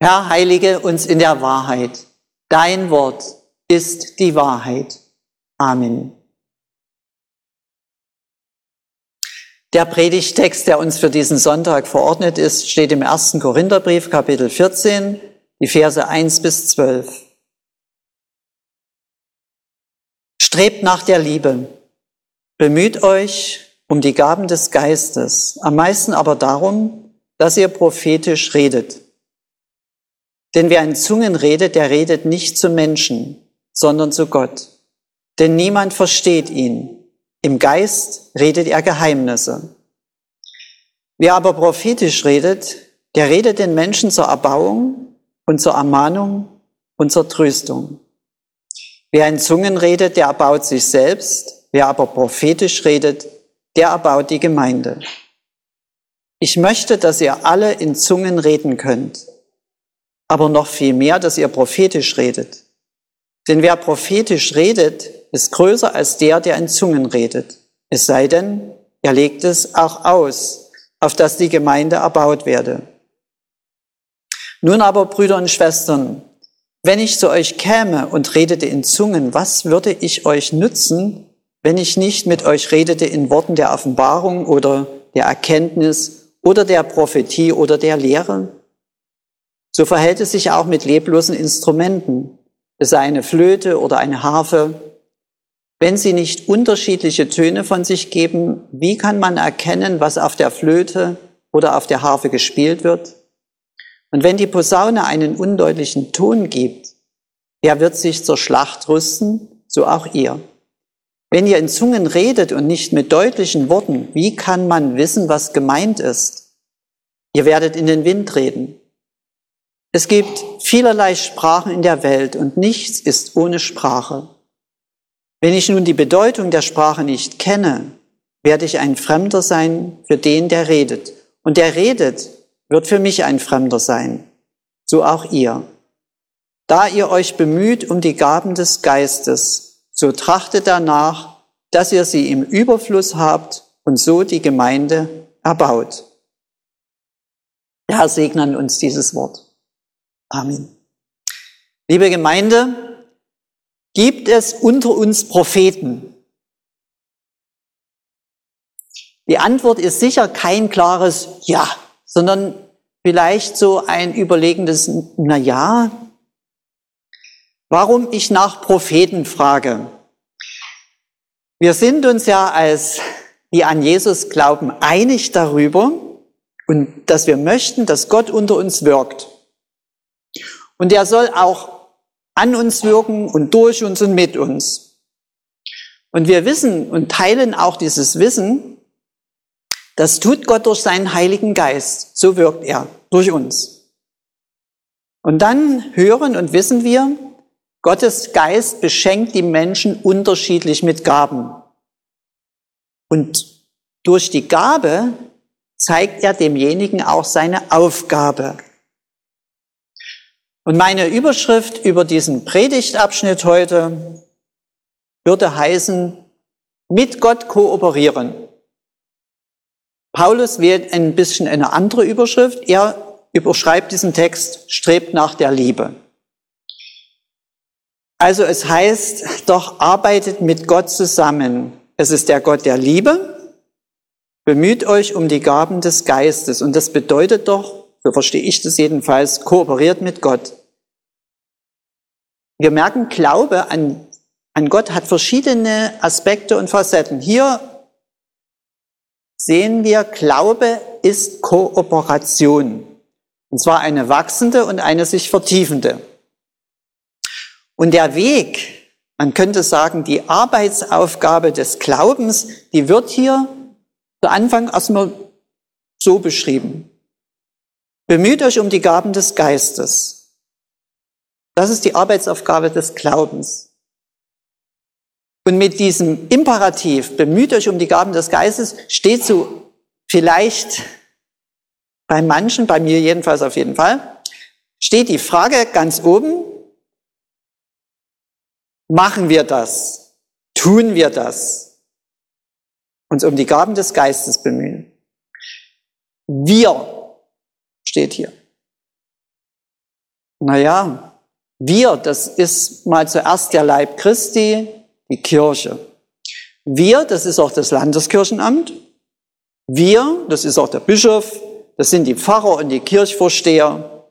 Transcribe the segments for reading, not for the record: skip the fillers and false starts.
Herr, heilige uns in der Wahrheit. Dein Wort ist die Wahrheit. Amen. Der Predigtext, der uns für diesen Sonntag verordnet ist, steht im 1. Korintherbrief, Kapitel 14, die Verse 1 bis 12. Strebt nach der Liebe, bemüht euch um die Gaben des Geistes, am meisten aber darum, dass ihr prophetisch redet. Denn wer in Zungen redet, der redet nicht zu Menschen, sondern zu Gott. Denn niemand versteht ihn. Im Geist redet er Geheimnisse. Wer aber prophetisch redet, der redet den Menschen zur Erbauung und zur Ermahnung und zur Tröstung. Wer in Zungen redet, der erbaut sich selbst. Wer aber prophetisch redet, der erbaut die Gemeinde. Ich möchte, dass ihr alle in Zungen reden könnt, aber noch viel mehr, dass ihr prophetisch redet. Denn wer prophetisch redet, ist größer als der in Zungen redet. Es sei denn, er legt es auch aus, auf dass die Gemeinde erbaut werde. Nun aber, Brüder und Schwestern, wenn ich zu euch käme und redete in Zungen, was würde ich euch nützen, wenn ich nicht mit euch redete in Worten der Offenbarung oder der Erkenntnis oder der Prophetie oder der Lehre? So verhält es sich auch mit leblosen Instrumenten, es sei eine Flöte oder eine Harfe. Wenn sie nicht unterschiedliche Töne von sich geben, wie kann man erkennen, was auf der Flöte oder auf der Harfe gespielt wird? Und wenn die Posaune einen undeutlichen Ton gibt, wer wird sich zur Schlacht rüsten? So auch ihr. Wenn ihr in Zungen redet und nicht mit deutlichen Worten, wie kann man wissen, was gemeint ist? Ihr werdet in den Wind reden. Es gibt vielerlei Sprachen in der Welt und nichts ist ohne Sprache. Wenn ich nun die Bedeutung der Sprache nicht kenne, werde ich ein Fremder sein für den, der redet. Und der redet, wird für mich ein Fremder sein. So auch ihr. Da ihr euch bemüht um die Gaben des Geistes, so trachtet danach, dass ihr sie im Überfluss habt und so die Gemeinde erbaut. Der Herr segne an uns dieses Wort. Amen. Liebe Gemeinde, gibt es unter uns Propheten? Die Antwort ist sicher kein klares Ja, sondern vielleicht so ein überlegendes Na-ja. Warum ich nach Propheten frage? Wir sind uns ja als die an Jesus glauben einig darüber und dass wir möchten, dass Gott unter uns wirkt. Und er soll auch an uns wirken und durch uns und mit uns. Und wir wissen und teilen auch dieses Wissen, das tut Gott durch seinen Heiligen Geist. So wirkt er durch uns. Und dann hören und wissen wir, Gottes Geist beschenkt die Menschen unterschiedlich mit Gaben. Und durch die Gabe zeigt er demjenigen auch seine Aufgabe. Und meine Überschrift über diesen Predigtabschnitt heute würde heißen, mit Gott kooperieren. Paulus wählt ein bisschen eine andere Überschrift. Er überschreibt diesen Text, strebt nach der Liebe. Also es heißt doch, arbeitet mit Gott zusammen. Es ist der Gott der Liebe. Bemüht euch um die Gaben des Geistes. Und das bedeutet doch, so verstehe ich das jedenfalls, kooperiert mit Gott. Wir merken, Glaube an Gott hat verschiedene Aspekte und Facetten. Hier sehen wir, Glaube ist Kooperation. Und zwar eine wachsende und eine sich vertiefende. Und der Weg, man könnte sagen, die Arbeitsaufgabe des Glaubens, die wird hier zu Anfang erstmal so beschrieben. Bemüht euch um die Gaben des Geistes. Das ist die Arbeitsaufgabe des Glaubens. Und mit diesem Imperativ, bemüht euch um die Gaben des Geistes, steht so vielleicht bei manchen, bei mir jedenfalls auf jeden Fall, steht die Frage ganz oben, machen wir das? Tun wir das? Uns um die Gaben des Geistes bemühen. Wir steht hier. Naja, wir, das ist mal zuerst der Leib Christi, die Kirche. Wir, das ist auch das Landeskirchenamt. Wir, das ist auch der Bischof, das sind die Pfarrer und die Kirchvorsteher.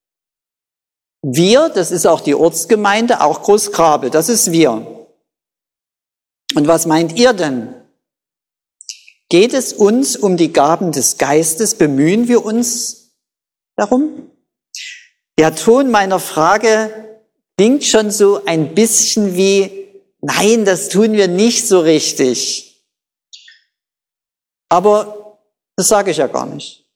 Wir, das ist auch die Ortsgemeinde, auch Großgrabel, das ist wir. Und was meint ihr denn? Geht es uns um die Gaben des Geistes? Bemühen wir uns darum? Der Ton meiner Frage klingt schon so ein bisschen wie, nein, das tun wir nicht so richtig. Aber das sage ich ja gar nicht.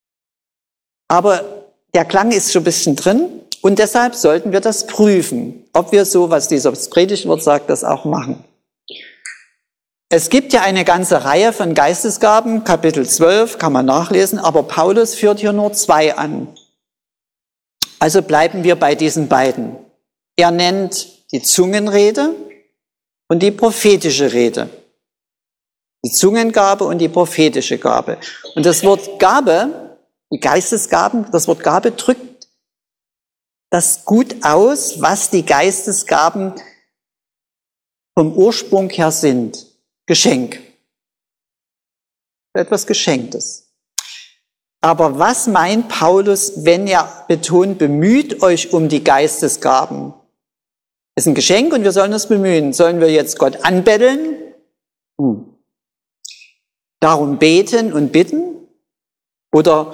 Aber der Klang ist schon ein bisschen drin und deshalb sollten wir das prüfen, ob wir so, was dieses Predigtwort sagt, das auch machen. Es gibt ja eine ganze Reihe von Geistesgaben, Kapitel 12 kann man nachlesen, aber Paulus führt hier nur 2 an. Also bleiben wir bei diesen beiden. Er nennt die Zungenrede und die prophetische Rede. Die Zungengabe und die prophetische Gabe. Und das Wort Gabe, die Geistesgaben, das Wort Gabe drückt das gut aus, was die Geistesgaben vom Ursprung her sind. Geschenk. Etwas Geschenktes. Aber was meint Paulus, wenn er betont, bemüht euch um die Geistesgaben? Ist ein Geschenk und wir sollen uns bemühen. Sollen wir jetzt Gott anbetteln? Darum beten und bitten? Oder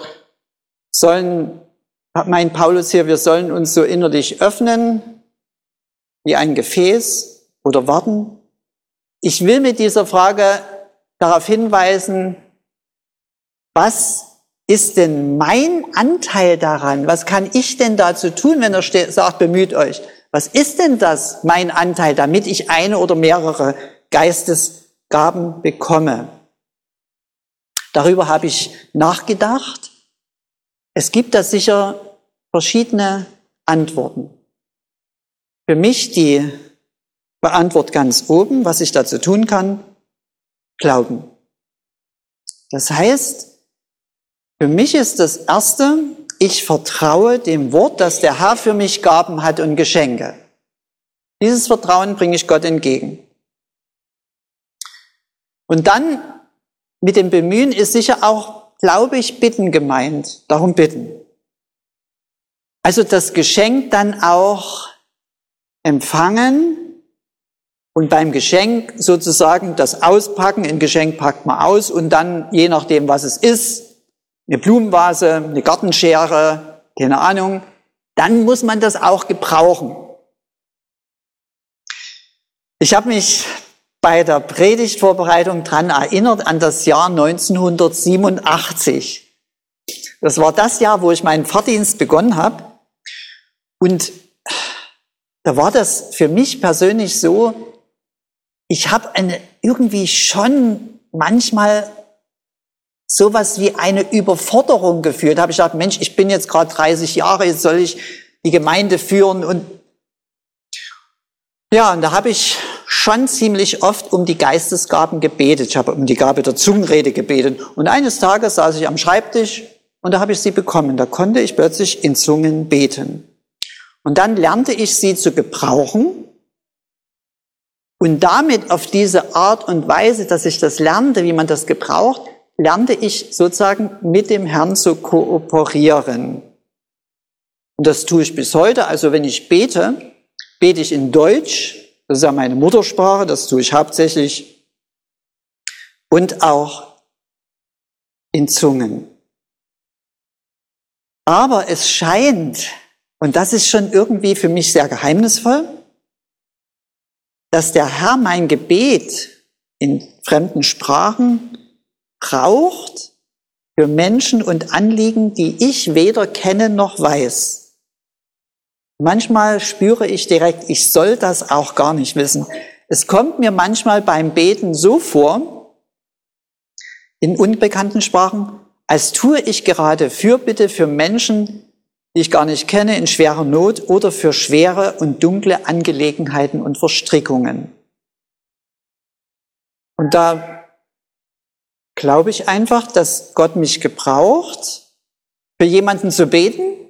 meint Paulus hier, wir sollen uns so innerlich öffnen, wie ein Gefäß oder warten? Ich will mit dieser Frage darauf hinweisen, was ist denn mein Anteil daran? Was kann ich denn dazu tun, wenn er sagt, bemüht euch? Was ist denn das, mein Anteil, damit ich eine oder mehrere Geistesgaben bekomme? Darüber habe ich nachgedacht. Es gibt da sicher verschiedene Antworten. Für mich die Antwort ganz oben, was ich dazu tun kann, Glauben. Das heißt, für mich ist das Erste, ich vertraue dem Wort, dass der Herr für mich Gaben hat und Geschenke. Dieses Vertrauen bringe ich Gott entgegen. Und dann mit dem Bemühen ist sicher auch, glaube ich, bitten gemeint. Darum bitten. Also das Geschenk dann auch empfangen und beim Geschenk sozusagen das Auspacken. Ein Geschenk packt man aus und dann, je nachdem, was es ist, eine Blumenvase, eine Gartenschere, keine Ahnung, dann muss man das auch gebrauchen. Ich habe mich bei der Predigtvorbereitung daran erinnert an das Jahr 1987. Das war das Jahr, wo ich meinen Pfarrdienst begonnen habe. Und da war das für mich persönlich so, ich habe irgendwie schon manchmal sowas wie eine Überforderung gefühlt. Da habe ich gedacht, Mensch, ich bin jetzt gerade 30 Jahre, jetzt soll ich die Gemeinde führen. Und ja, und da habe ich schon ziemlich oft um die Geistesgaben gebetet. Ich habe um die Gabe der Zungenrede gebetet. Und eines Tages saß ich am Schreibtisch und da habe ich sie bekommen. Da konnte ich plötzlich in Zungen beten. Und dann lernte ich sie zu gebrauchen. Und damit auf diese Art und Weise, dass ich das lernte, wie man das gebraucht, lernte ich sozusagen mit dem Herrn zu kooperieren. Und das tue ich bis heute. Also wenn ich bete, bete ich in Deutsch. Das ist ja meine Muttersprache, das tue ich hauptsächlich. Und auch in Zungen. Aber es scheint, und das ist schon irgendwie für mich sehr geheimnisvoll, dass der Herr mein Gebet in fremden Sprachen braucht für Menschen und Anliegen, die ich weder kenne noch weiß. Manchmal spüre ich direkt, ich soll das auch gar nicht wissen. Es kommt mir manchmal beim Beten so vor, in unbekannten Sprachen, als tue ich gerade Fürbitte für Menschen, die ich gar nicht kenne, in schwerer Not oder für schwere und dunkle Angelegenheiten und Verstrickungen. Und da glaube ich einfach, dass Gott mich gebraucht, für jemanden zu beten,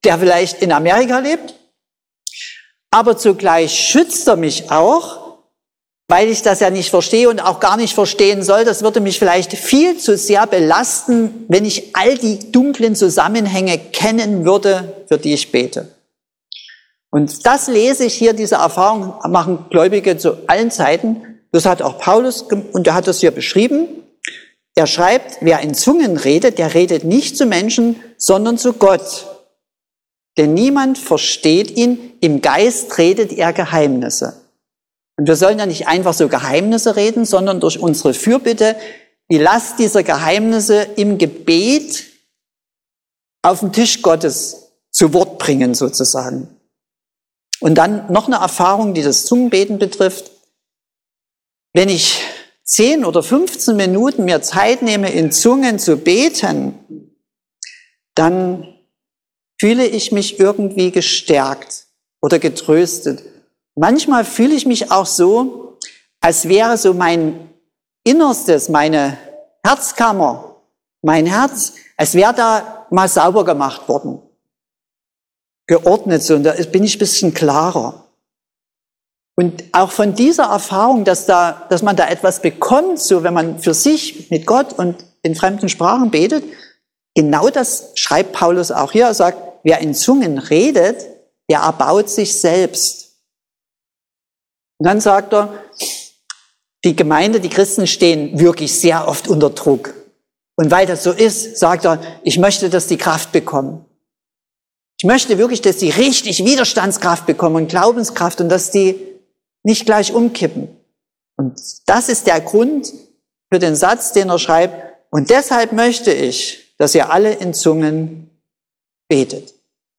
der vielleicht in Amerika lebt. Aber zugleich schützt er mich auch, weil ich das ja nicht verstehe und auch gar nicht verstehen soll. Das würde mich vielleicht viel zu sehr belasten, wenn ich all die dunklen Zusammenhänge kennen würde, für die ich bete. Und das lese ich hier, diese Erfahrung machen Gläubige zu allen Zeiten. Das hat auch Paulus, und er hat das hier beschrieben. Er schreibt, wer in Zungen redet, der redet nicht zu Menschen, sondern zu Gott. Denn niemand versteht ihn, im Geist redet er Geheimnisse. Und wir sollen ja nicht einfach so Geheimnisse reden, sondern durch unsere Fürbitte die Last dieser Geheimnisse im Gebet auf den Tisch Gottes zu Wort bringen sozusagen. Und dann noch eine Erfahrung, die das Zungenbeten betrifft. Wenn ich 10 oder 15 Minuten mir Zeit nehme, in Zungen zu beten, dann fühle ich mich irgendwie gestärkt oder getröstet. Manchmal fühle ich mich auch so, als wäre so mein Innerstes, meine Herzkammer, mein Herz, als wäre da mal sauber gemacht worden. Geordnet, so, und da bin ich ein bisschen klarer. Und auch von dieser Erfahrung, dass man da etwas bekommt, so wenn man für sich mit Gott und in fremden Sprachen betet, genau das schreibt Paulus auch hier. Er sagt, wer in Zungen redet, der erbaut sich selbst. Und dann sagt er, die Gemeinde, die Christen stehen wirklich sehr oft unter Druck. Und weil das so ist, sagt er, ich möchte, dass die Kraft bekommen. Ich möchte wirklich, dass die richtig Widerstandskraft bekommen und Glaubenskraft und dass die nicht gleich umkippen. Und das ist der Grund für den Satz, den er schreibt, und deshalb möchte ich, dass ihr alle in Zungen betet.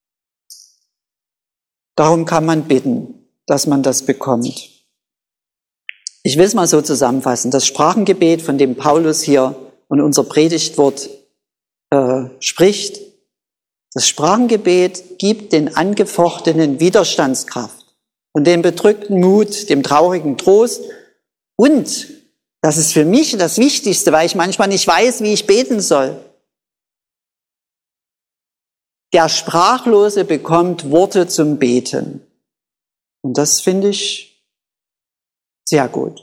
Darum kann man bitten, dass man das bekommt. Ich will es mal so zusammenfassen. Das Sprachengebet, von dem Paulus hier und unser Predigtwort spricht, das Sprachengebet gibt den Angefochtenen Widerstandskraft und dem Bedrückten Mut, dem Traurigen Trost. Und, das ist für mich das Wichtigste, weil ich manchmal nicht weiß, wie ich beten soll. Der Sprachlose bekommt Worte zum Beten. Und das finde ich sehr gut.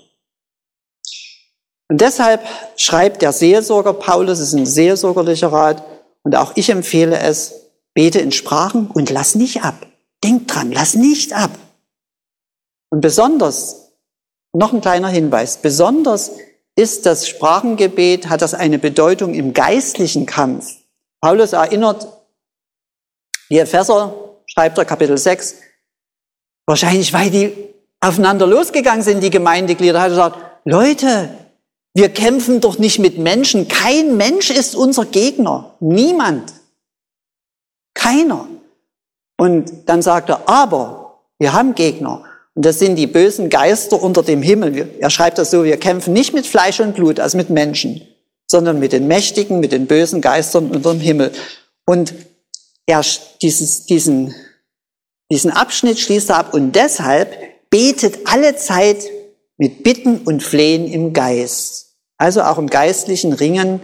Und deshalb schreibt der Seelsorger Paulus, es ist ein seelsorgerlicher Rat, und auch ich empfehle es, bete in Sprachen und lass nicht ab. Denk dran, lass nicht ab. Und besonders, noch ein kleiner Hinweis, besonders ist das Sprachengebet, hat das eine Bedeutung im geistlichen Kampf. Paulus erinnert die Epheser, schreibt er Kapitel 6, wahrscheinlich weil die aufeinander losgegangen sind, die Gemeindeglieder, hat er gesagt, Leute, wir kämpfen doch nicht mit Menschen. Kein Mensch ist unser Gegner. Niemand. Keiner. Und dann sagt er, aber wir haben Gegner. Und das sind die bösen Geister unter dem Himmel. Er schreibt das so, wir kämpfen nicht mit Fleisch und Blut, also mit Menschen, sondern mit den Mächtigen, mit den bösen Geistern unter dem Himmel. Und diesen Abschnitt schließt er ab. Und deshalb betet alle Zeit mit Bitten und Flehen im Geist. Also auch im geistlichen Ringen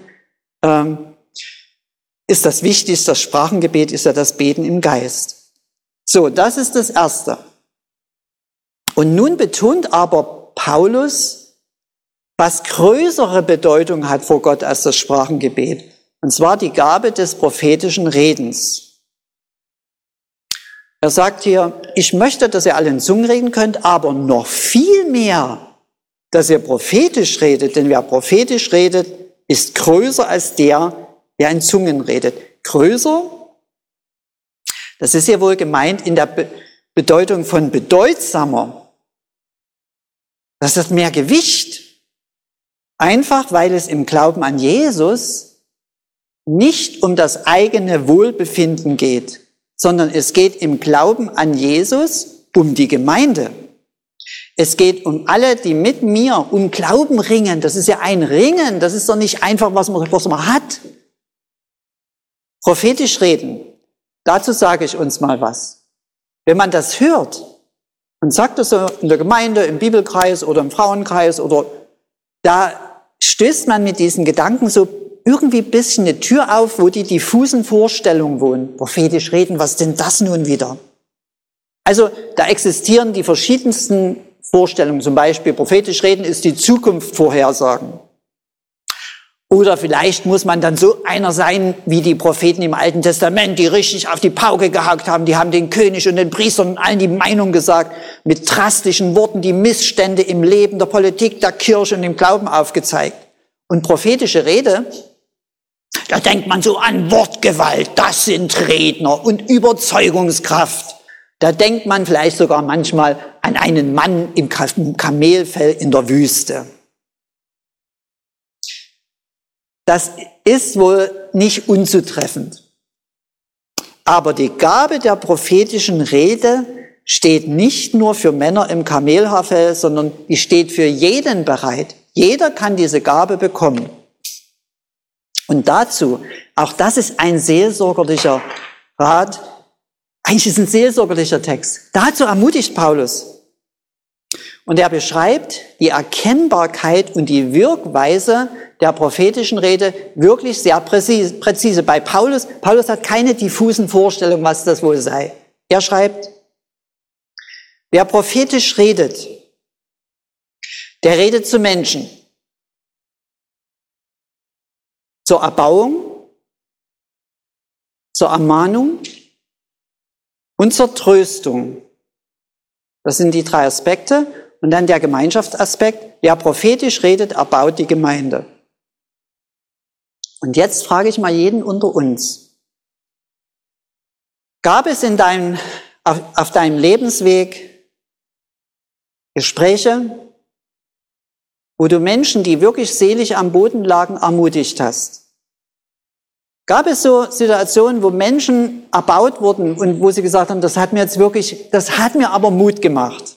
ist das Wichtigste, das Sprachengebet ist ja das Beten im Geist. So, das ist das Erste. Und nun betont aber Paulus, was größere Bedeutung hat vor Gott als das Sprachengebet. Und zwar die Gabe des prophetischen Redens. Er sagt hier, ich möchte, dass ihr alle in Zungen reden könnt, aber noch viel mehr, dass ihr prophetisch redet, denn wer prophetisch redet, ist größer als der in Zungen redet. Größer, das ist ja wohl gemeint in der Bedeutung von bedeutsamer. Das hat mehr Gewicht. Einfach, weil es im Glauben an Jesus nicht um das eigene Wohlbefinden geht, sondern es geht im Glauben an Jesus um die Gemeinde. Es geht um alle, die mit mir um Glauben ringen. Das ist ja ein Ringen. Das ist doch nicht einfach, was man hat. Prophetisch reden. Dazu sage ich uns mal was. Wenn man das hört und sagt das so in der Gemeinde, im Bibelkreis oder im Frauenkreis oder da stößt man mit diesen Gedanken so irgendwie ein bisschen eine Tür auf, wo die diffusen Vorstellungen wohnen. Prophetisch reden, was denn das nun wieder? Also da existieren die verschiedensten Vorstellungen. Zum Beispiel prophetisch reden ist die Zukunft vorhersagen. Oder vielleicht muss man dann so einer sein wie die Propheten im Alten Testament, die richtig auf die Pauke gehackt haben. Die haben den König und den Priestern und allen die Meinung gesagt, mit drastischen Worten die Missstände im Leben, der Politik, der Kirche und im Glauben aufgezeigt. Und prophetische Rede, da denkt man so an Wortgewalt, das sind Redner und Überzeugungskraft. Da denkt man vielleicht sogar manchmal an einen Mann im Kamelfell in der Wüste. Das ist wohl nicht unzutreffend. Aber die Gabe der prophetischen Rede steht nicht nur für Männer im Kamelhaarfell, sondern die steht für jeden bereit. Jeder kann diese Gabe bekommen. Und dazu, auch das ist ein seelsorgerlicher Rat, eigentlich ist es ein seelsorgerlicher Text. Dazu ermutigt Paulus. Und er beschreibt die Erkennbarkeit und die Wirkweise der prophetischen Rede wirklich sehr präzise. Bei Paulus hat keine diffusen Vorstellungen, was das wohl sei. Er schreibt, wer prophetisch redet, der redet zu Menschen. Zur Erbauung, zur Ermahnung und zur Tröstung. Das sind die 3 Aspekte. Und dann der Gemeinschaftsaspekt. Wer prophetisch redet, erbaut die Gemeinde. Und jetzt frage ich mal jeden unter uns. Gab es auf deinem Lebensweg Gespräche, wo du Menschen, die wirklich seelisch am Boden lagen, ermutigt hast? Gab es so Situationen, wo Menschen erbaut wurden und wo sie gesagt haben, das hat mir aber Mut gemacht?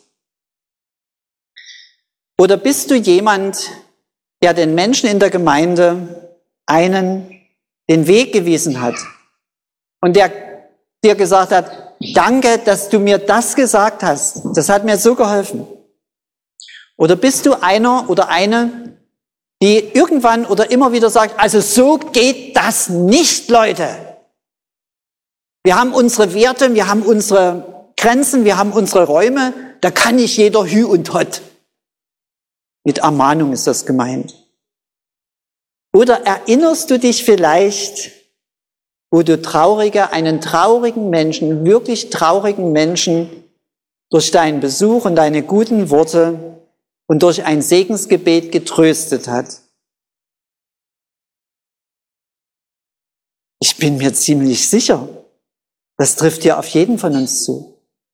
Oder bist du jemand, der den Menschen in der Gemeinde den Weg gewiesen hat und der dir gesagt hat, danke, dass du mir das gesagt hast, das hat mir so geholfen? Oder bist du einer oder eine, die irgendwann oder immer wieder sagt, also so geht das nicht, Leute. Wir haben unsere Werte, wir haben unsere Grenzen, wir haben unsere Räume, da kann nicht jeder Hü und Hott. Mit Ermahnung ist das gemeint. Oder erinnerst du dich vielleicht, wo du einen traurigen Menschen, wirklich traurigen Menschen durch deinen Besuch und deine guten Worte und durch ein Segensgebet getröstet hat? Ich bin mir ziemlich sicher, das trifft ja auf jeden von uns zu.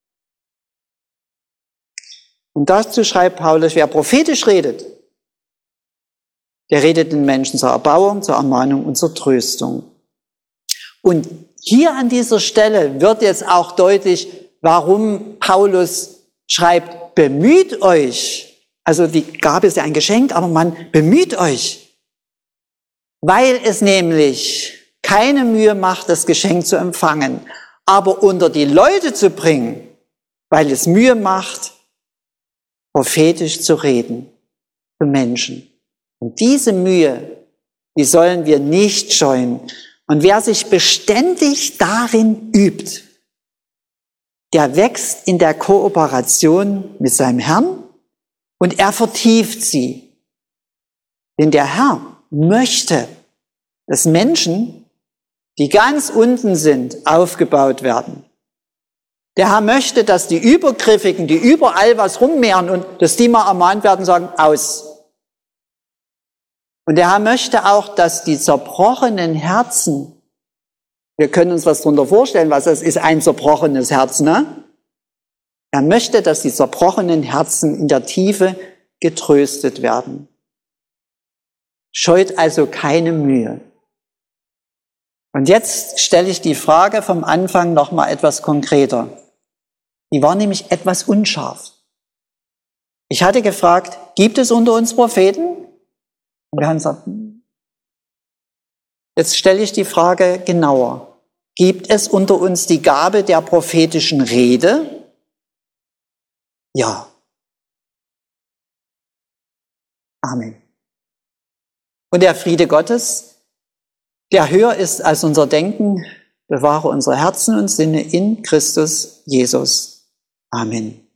Und dazu schreibt Paulus, wer prophetisch redet, der redet den Menschen zur Erbauung, zur Ermahnung und zur Tröstung. Und hier an dieser Stelle wird jetzt auch deutlich, warum Paulus schreibt, bemüht euch. Also die Gabe ist ja ein Geschenk, aber man bemüht euch. Weil es nämlich keine Mühe macht, das Geschenk zu empfangen, aber unter die Leute zu bringen, weil es Mühe macht, prophetisch zu reden für Menschen. Und diese Mühe, die sollen wir nicht scheuen. Und wer sich beständig darin übt, der wächst in der Kooperation mit seinem Herrn und er vertieft sie. Denn der Herr möchte, dass Menschen, die ganz unten sind, aufgebaut werden. Der Herr möchte, dass die Übergriffigen, die überall was rummehren und dass die mal ermahnt werden, sagen, aus. Und der Herr möchte auch, dass die zerbrochenen Herzen, wir können uns was darunter vorstellen, was das ist, ein zerbrochenes Herz, ne? Er möchte, dass die zerbrochenen Herzen in der Tiefe getröstet werden. Scheut also keine Mühe. Und jetzt stelle ich die Frage vom Anfang noch mal etwas konkreter. Die war nämlich etwas unscharf. Ich hatte gefragt, gibt es unter uns Propheten? Und wir haben gesagt, jetzt stelle ich die Frage genauer. Gibt es unter uns die Gabe der prophetischen Rede? Ja. Amen. Und der Friede Gottes, der höher ist als unser Denken, bewahre unsere Herzen und Sinne in Christus Jesus. Amen.